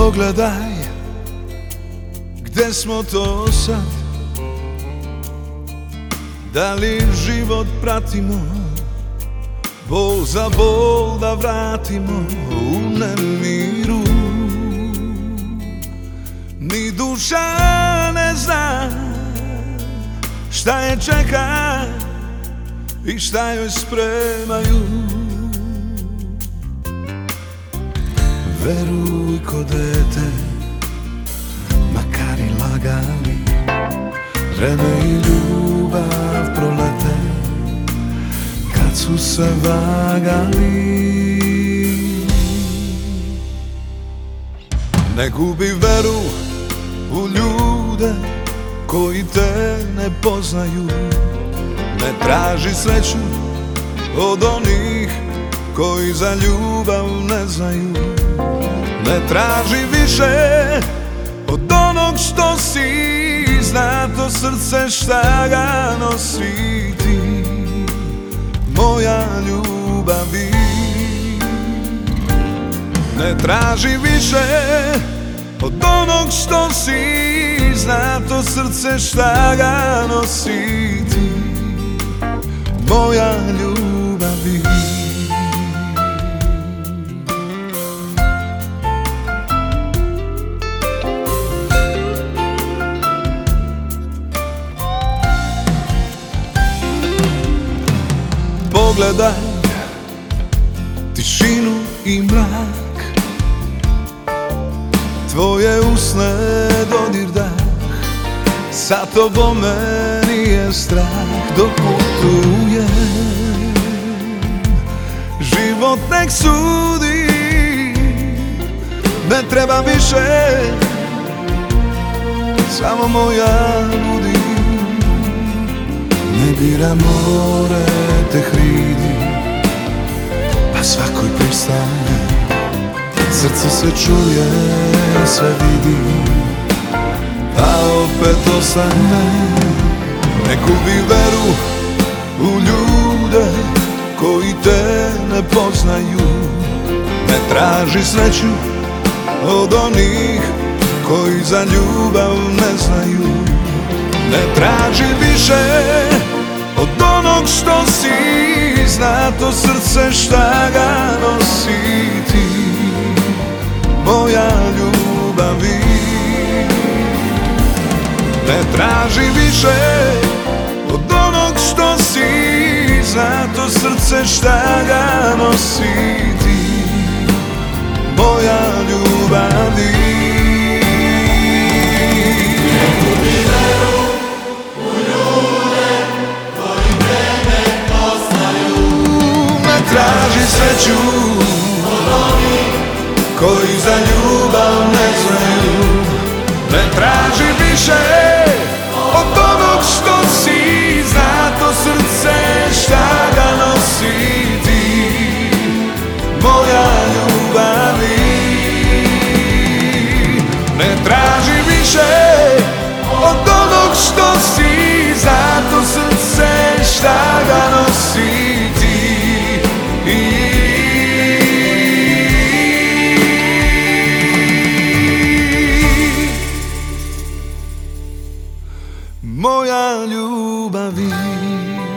Pogledaj, gde smo to sad? Da li život pratimo, bol za bol da vratimo u nemiru? Ni duša ne zna šta je čeka i šta joj spremaju. Veruj ko dete, makar i lagali, vreme i ljubav prolete kad su se vagali. Ne gubi veru u ljude koji te ne poznaju, ne traži sreću od onih koji za ljubav ne znaju. Ne traži više od onog što si, zna to srce šta ga nosi ti, moja ljubavi. Ne traži više od onog što si, zna to srce šta ga nosi ti, moja ljubavi. Pogledaj tišinu i mrak, tvoje usne dodir dah, sa tobom me nije strah dok putujem. Život nek sudi, ne treba više, samo moja budi. Ne bira more te hridi, a svakoj pristane, srce se čuje, sve vidi, a opet ostane. Ne gubi veru u ljude koji te ne poznaju, ne traži sreću od onih koji za ljubav ne znaju. Ne traži više od onog što si, zna to srce šta ga nosi ti, moja ljubavi. Ne traži više od onog što si, zna to srce šta ga nosi ti, moja ljubavi. Traži sreću od onih koji za ljubav ne znaju. Ne traži više od onog što si, zna to srce šta ga nosi ti, moja ljubavi. Ne traži više od onog što si, zna to srce šta ga nosi ti, moja ljubavi.